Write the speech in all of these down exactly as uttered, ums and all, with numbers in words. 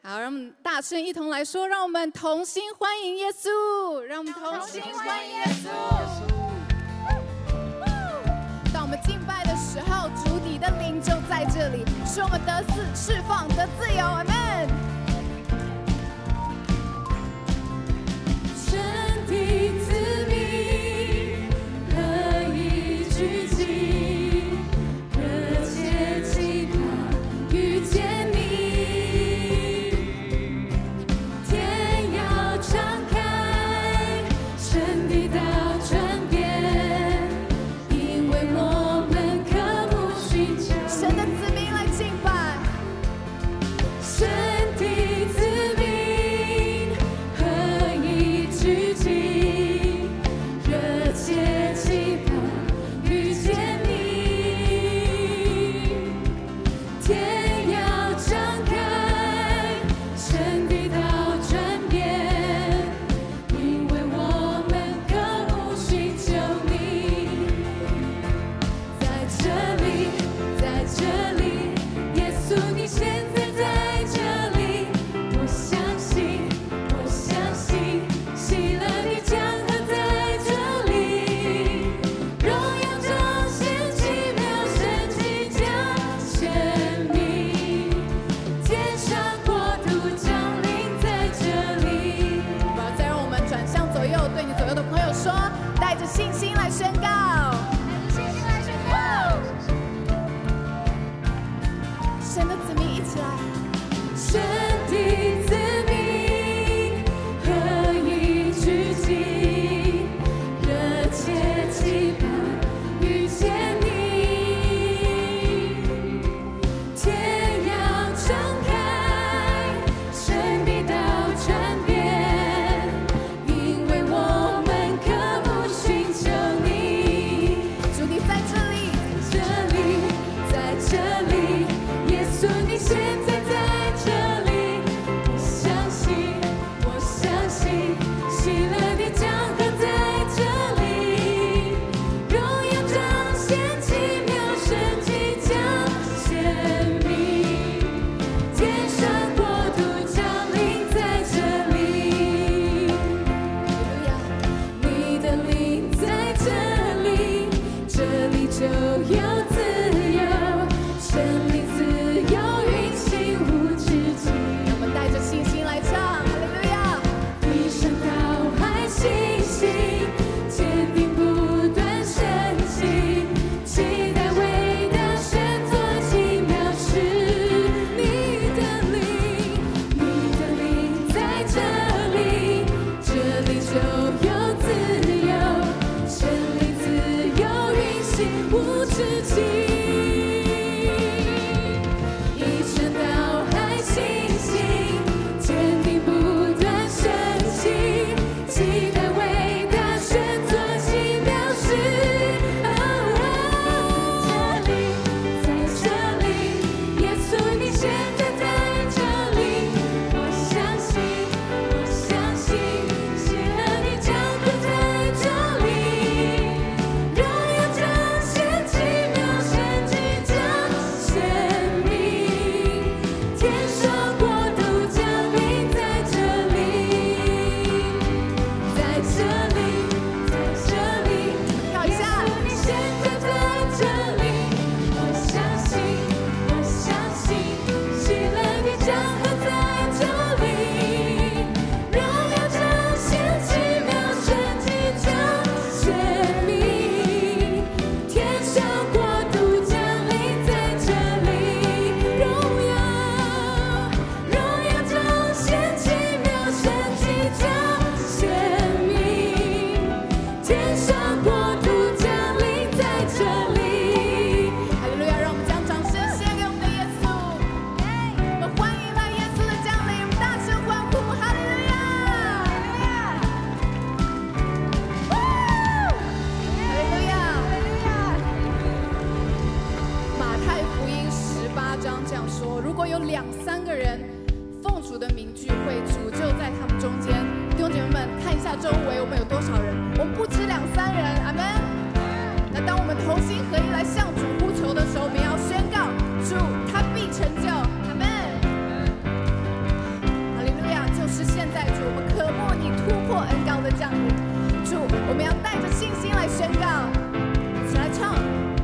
好，让我们大声一同来说，让我们同心欢迎耶稣，让我们同心欢迎耶稣。当我们敬拜的时候，主你的灵就在这里，使我们得释放、得自由。阿们。 神的子民何以聚集，热切期盼遇见你。天要敞开，神的道转变，因为我们渴慕寻求。 神的子民来敬拜。 神的我们要带着信心来宣告，一起来唱。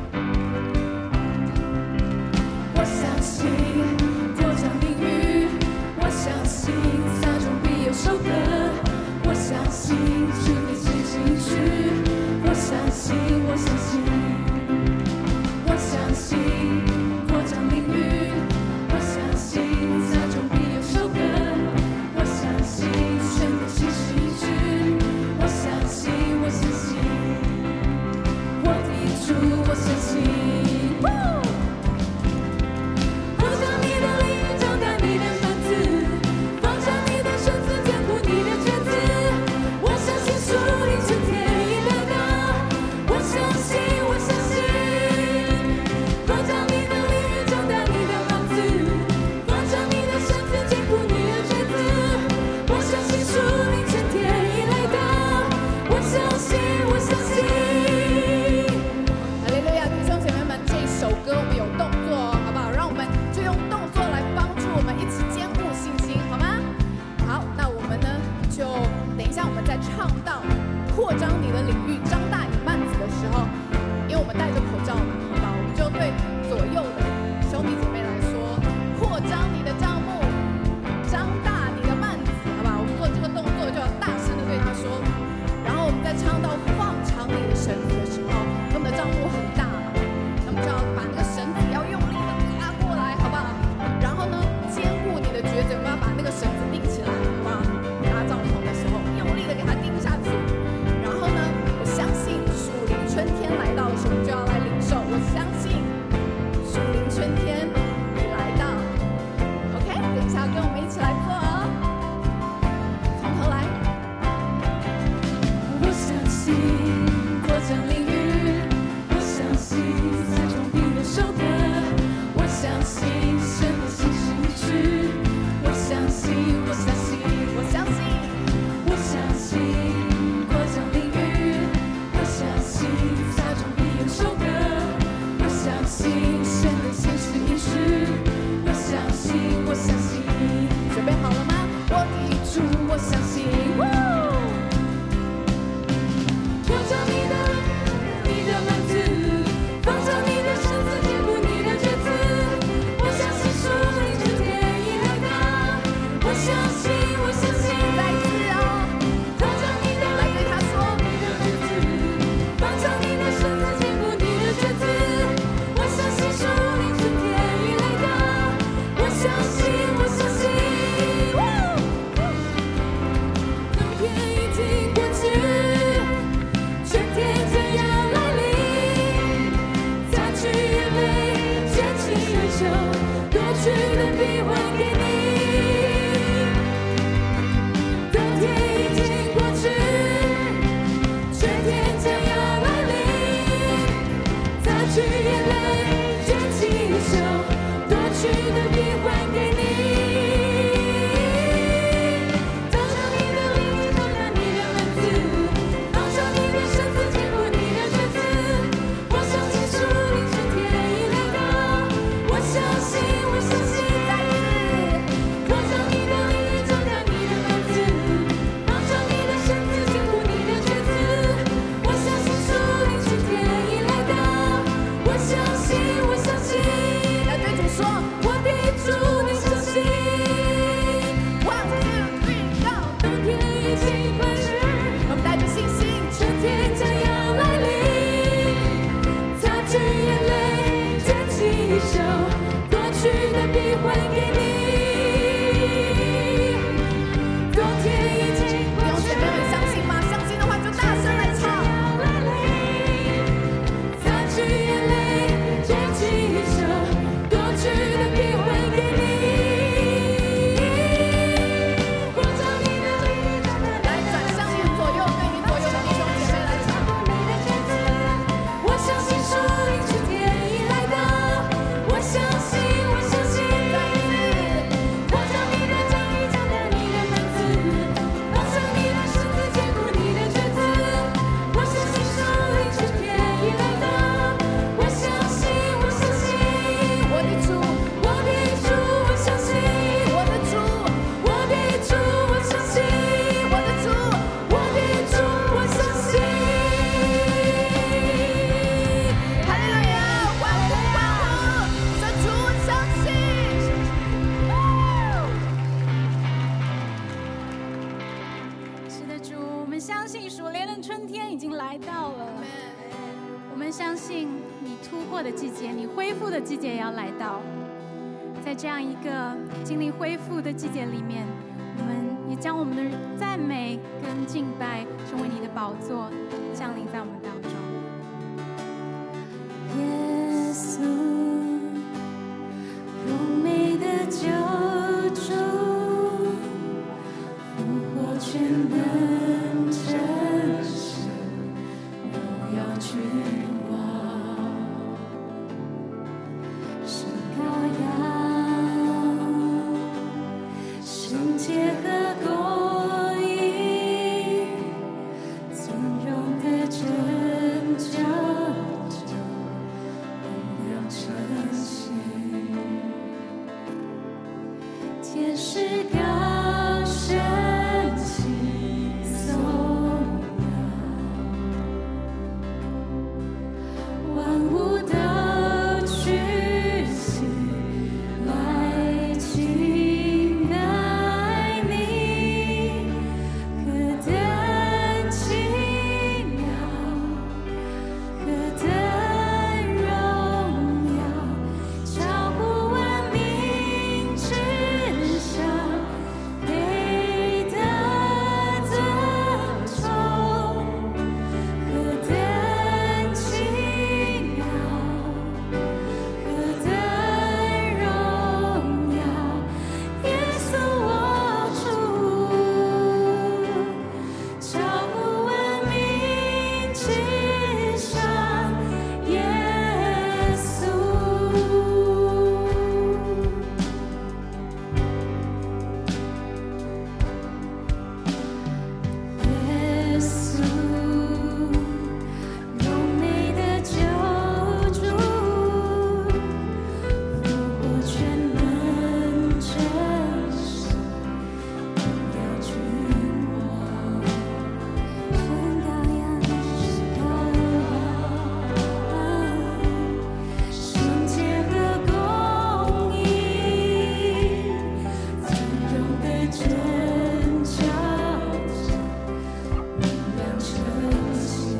我相信扩张领域，我相信撒种必有收割，我相信主的进行曲，我相信，我相信，我相信扩张领域，我相信撒种必有收割，我相信神的进行曲，我相信，我相信。 相信属灵的春天已经来到了。我们相信你突破的季节，你恢复的季节也要来到。在这样一个经历恢复的季节里面，我们也将我们的赞美跟敬拜成为你的宝座，降临在我们当中。 耶稣，荣美的救主，复活全能真神，荣耀君王，是羔羊，圣洁和公义，尊荣的拯救者，荣耀晨曦，天使高声齐颂扬，万物都屈膝来敬拜你，何等奇妙，何等荣耀，超乎万民之上，配得尊崇，何等奇妙，何等荣耀，耶稣我主，超乎万民之上，耶稣。耶稣，荣美的救主，复活全能真神，荣耀君王，是羔羊，是羔羊，圣洁和公义，尊荣的拯救者，荣耀晨曦，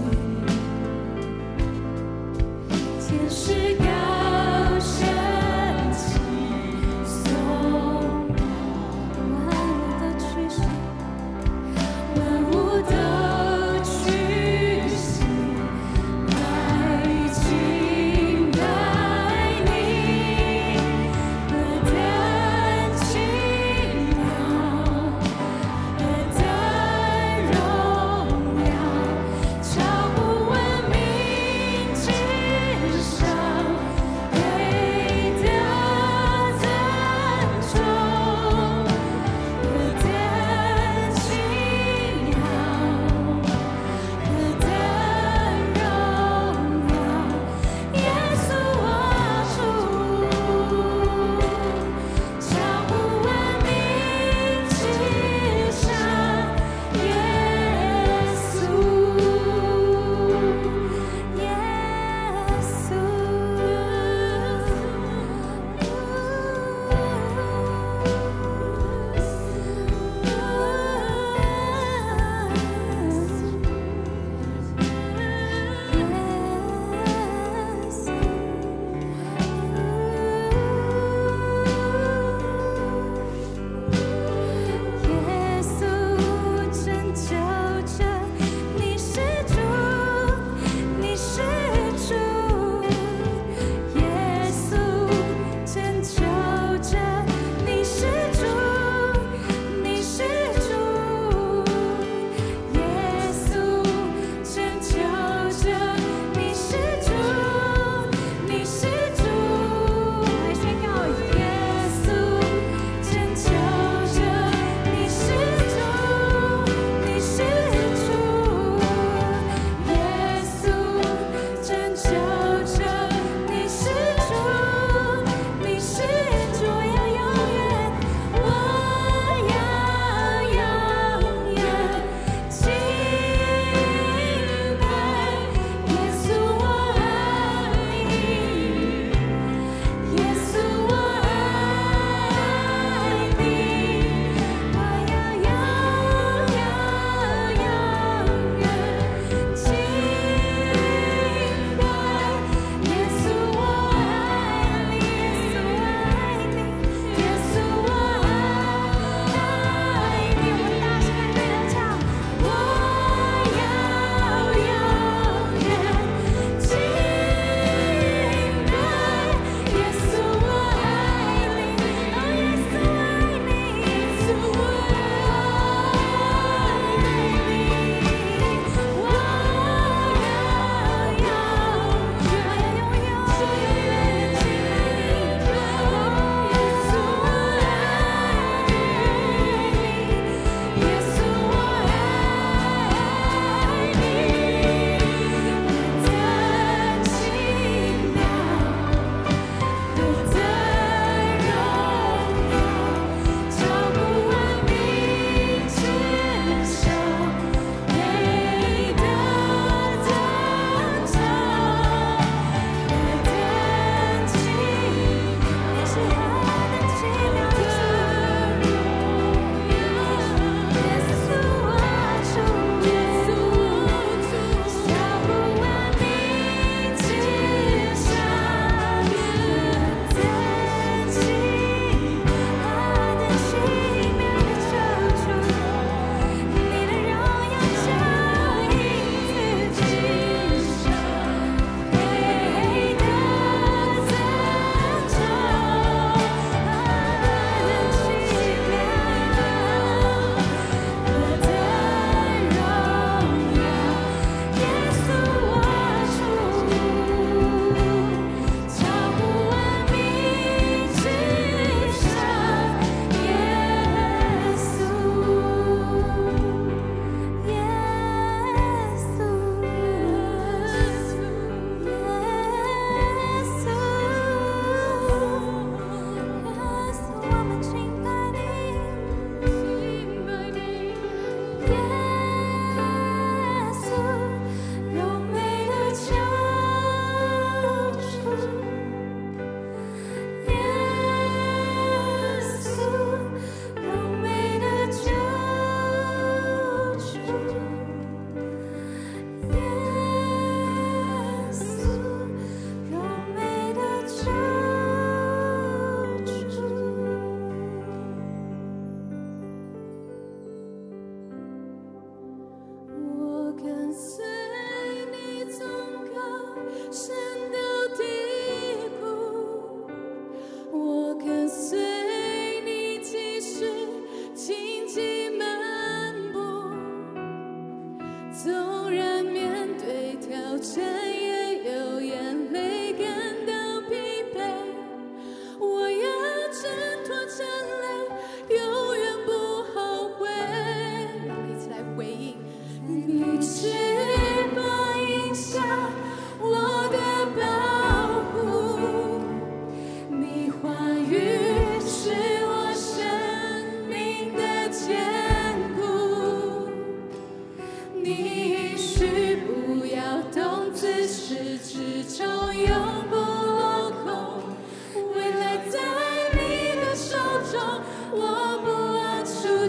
天使高声齐颂，万物都屈膝，万物都屈膝来敬拜你，何等奇妙，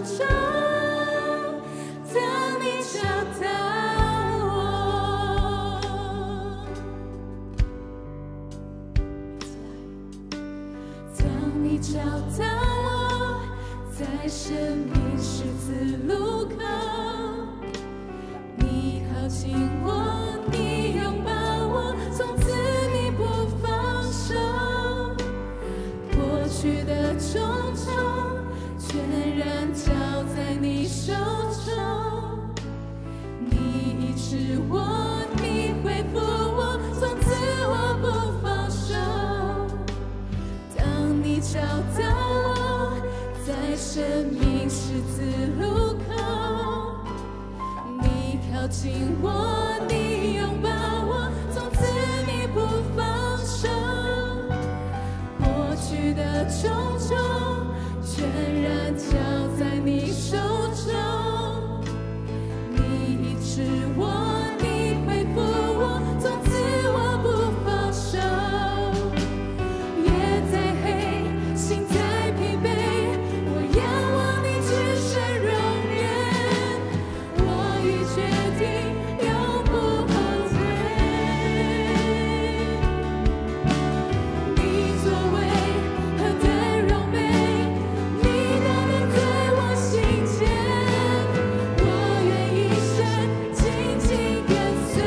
找，当你找到我，当你找到我，在生命十字路口，你靠近我，你拥抱我，从此你不放手，过去的种种全然交在你手中，你医治我，你恢复我，从此我不放手。当你找到我，在生命十字路口，你靠近我，你拥抱我，从此你不放手，过去的种种全然交在你手中，你医治我，你恢复我，从此我不放手。夜再黑，心再疲惫，我仰望你至深容颜，我已决定永不后退。你作为何等柔美，你大能在我心间，我愿一生紧紧跟随。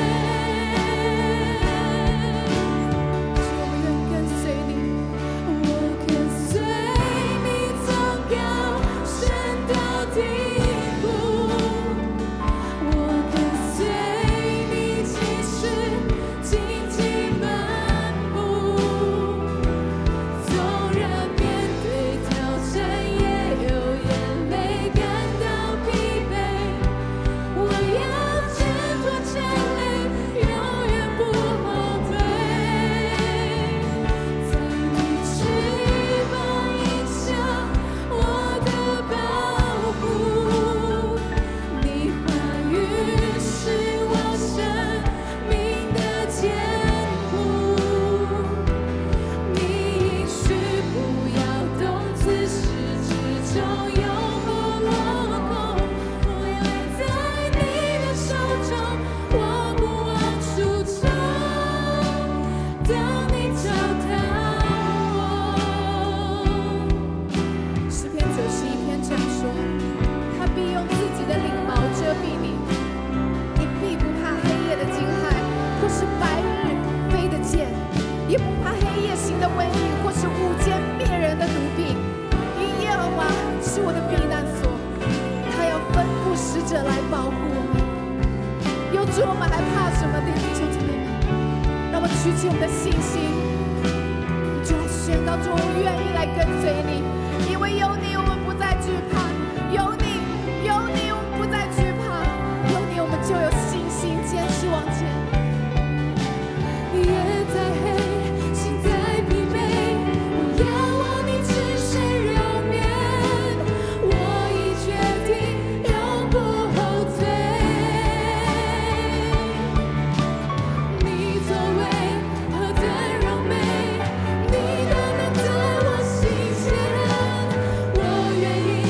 主，我们愿跟随你。 我跟随你从高山到低谷，我跟随你其实荆棘漫步，纵然面对挑战也有眼泪感到疲惫，我要挣脱牵累，永远不后退。在你翅膀影响我的保护，你话语是我生命的坚固，你应许不要动自始至终永不落空，我要在你的手中，我不忘初衷，当你找到我。 诗篇九十一篇这样说：他必用自己的翎毛遮蔽你，你必不怕黑夜的惊骇，或是白日飞的箭，也不怕黑夜行的瘟疫，或是午间灭人的毒病。因耶和华是我的避难所，他要吩咐使者来保护我们。有主，我们还怕什么？弟兄姐妹们，让我们举起我们的信心，就来宣告：主，我们愿意来跟随你，因为有你，我们不再惧怕；有你，有你，我们不再惧怕；有你，我们就有信心坚持往前。 夜再黑，心再疲惫，我仰望你至深容颜，我已决定永不后退。你作为何等柔美，你大能在我心间，我愿意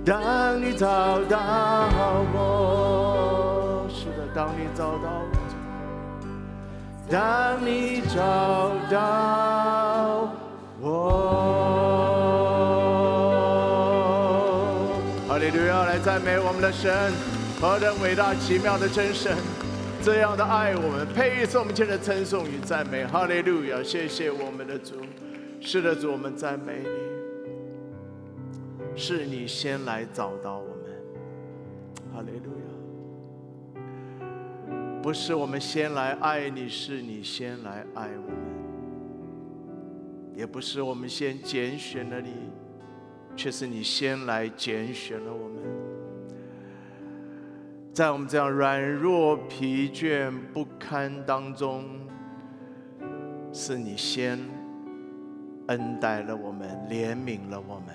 当你找到我，是的，当你找到我，当你找到我。哈利路亚！来赞美我们的神，何等伟大奇妙的真神，这样的爱我们，配受我们一切的称颂与赞美。哈利路亚！谢谢我们的主，是的，主，我们赞美你，是你先来找到我们。哈利路亚！不是我们先来爱你，是你先来爱我们；也不是我们先拣选了你，却是你先来拣选了我们。在我们这样软弱、疲倦、不堪当中，是你先恩待了我们，怜悯了我们，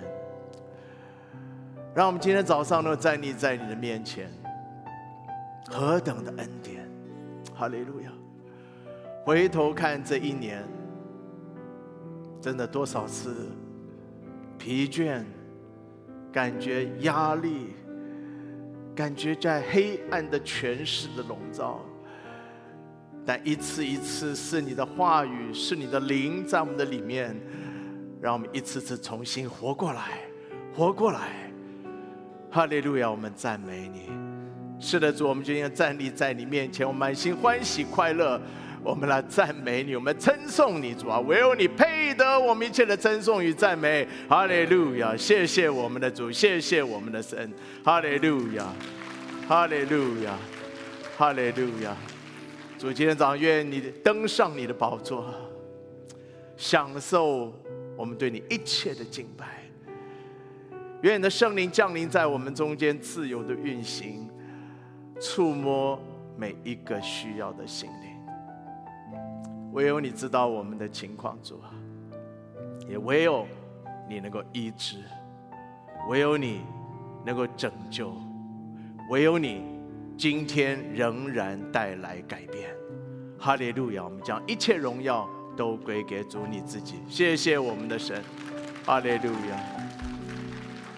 让我们今天早上都站立在你的面前。何等的恩典！哈利路亚！回头看这一年，真的多少次疲倦，感觉压力，感觉在黑暗的权势的笼罩，但一次一次是你的话语，是你的灵在我们的里面，让我们一次次重新活过来，活过来。哈利路亚！我们赞美你。是的，主，我们今天站立在你面前，我们满心欢喜快乐，我们来赞美你，我们称颂你，主啊，唯有你配得我们一切的称颂与赞美。哈利路亚！谢谢我们的主，谢谢我们的神。哈利路亚，哈利路亚，哈利路亚！主，今天早上愿你登上你的宝座，享受我们对你一切的敬拜。愿你的圣灵降临在我们中间，自由的运行，触摸每一个需要的心灵。唯有你知道我们的情况，主啊，也唯有你能够医治，唯有你能够拯救，唯有你今天仍然带来改变。哈利路亚！我们将一切荣耀都归给主你自己。谢谢我们的神。哈利路亚。